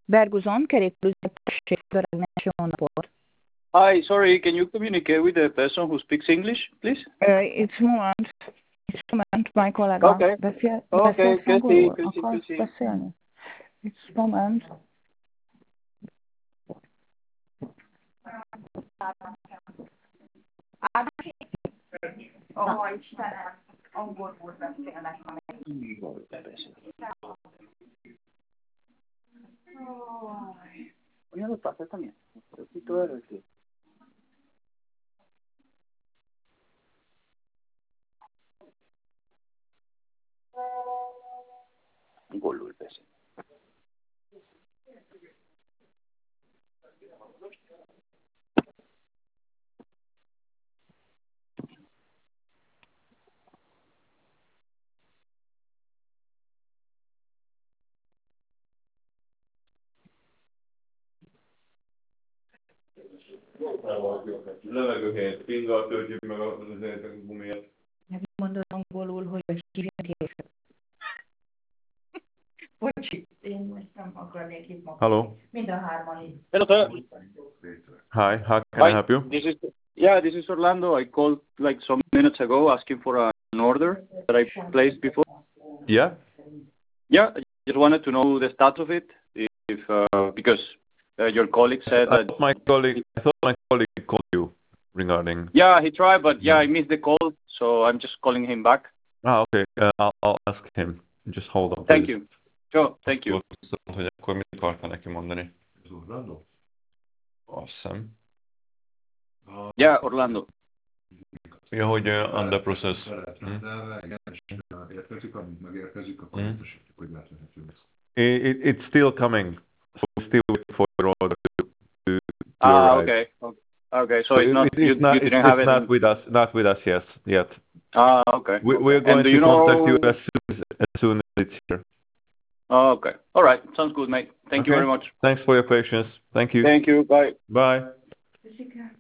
Berguzon, kerékpárüzemesség Föregnes, jó napot. Hi, sorry, can you communicate with the person who speaks English, please? It's moment, my kollega. Okay. Beszélsz angolul? Akarsz Köszi. beszélni? It's moment. Istenem, angolul beszélnek már. Oye, lo pasa también. Un poquito de refri. Angolul beszél. Levegőhelyet pingal, töltjük meg a gumiát. Mondod angolul, hogy hívják. Bocsi, én most nem akarnék itt magam. Hello. Mind a hárman itt. Hello, sir. Hi, how can I help you? This is Orlando. I called like some minutes ago asking for an order that I placed before. Yeah? Yeah, I just wanted to know the status of it, if because your colleague said I that... thought my colleague called you regarding... Yeah, he tried, but yeah, I missed the call, so I'm just calling him back. Okay. I'll ask him. Just hold on, please. Thank you. Sure, thank you. Hogy akkor mit akarta neki mondani? Orlando? Azt hiszem. Yeah, Orlando. Ja, hogy under process. It's still coming. We still wait for your order to arrive. Okay. So it's not. You didn't have it. Not with us. Not with us. Yes, yet. Okay. We're going to contact you as soon as it's here. Okay. All right. Sounds good, mate. Thank you very much. Thanks for your patience. Thank you. Thank you. Bye. Bye.